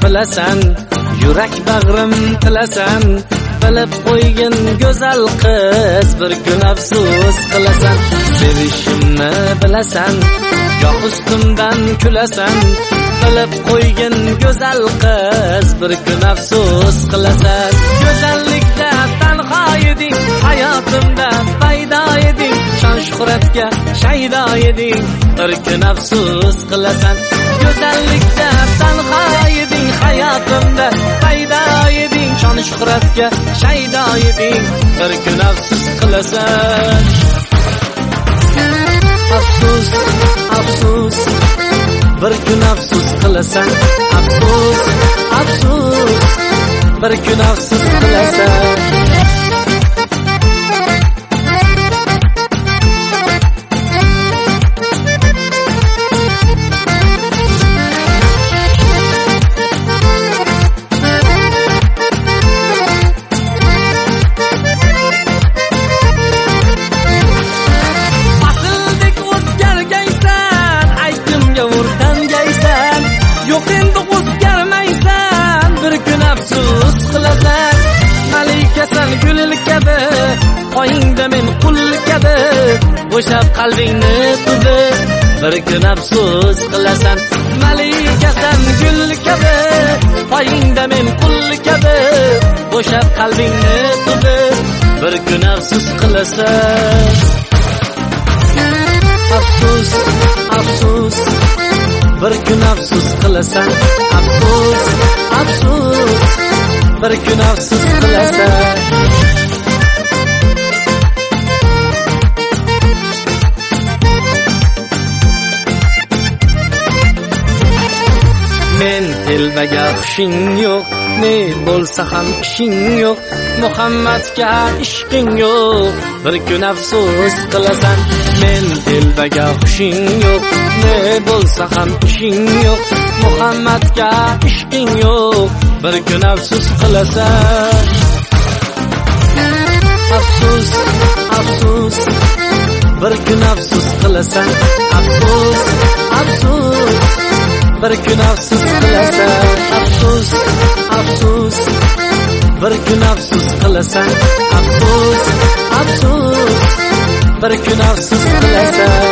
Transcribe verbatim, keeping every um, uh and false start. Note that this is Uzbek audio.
bilasan, yurak bag'rim tilasan, bilib qo'ygin go'zal qiz, bir kun afsus qilasan. Sevishimni bilasan, goh ustimdan kulasan, bilib qo'ygin go'zal qiz, bir kun afsus qilasan. Go'zallikda tanho eding, hayotimda paydo eding, shon shuhratga shaydo eding, bir kun afsus qilasan. Go'zallikda tanho eding, hayotimda paydo eding, shon shuhratga shaydo eding, bir kun afsus qilasan. Afsus, afsus, bir kun afsus qilasan. Afsus, afsus, bir kun afsus qilasan. Qo'yingda men qul kabi, bo'shab qalbingni tuzib, bir kun afsus qilasan. Malikasan gul kabi, qo'yingda men qul kabi, bo'shab qalbingni tuzib, bir kun afsus qilasan. Afsus, afsus, bir kun afsus qilasan. Afsus, afsus, bir kun afsus qilasan. Men telbaga xushing yo'q, ne bo'lsa ham ishing yo'q, Muhammadga ishqing yo'q, bir kun afsus qilasan. Men telbaga xushing yo'q, ne bo'lsa ham ishing yo'q, Muhammadga ishqing yo'q, bir kun afsus qilasan. Afsus, afsus, bir kun afsus qilasan. Afsus, afsus, bir kun afsus qilasan. Afsus, afsus, bir kun afsus qilasan. Afsus, afsus, bir kun afsus qilasan.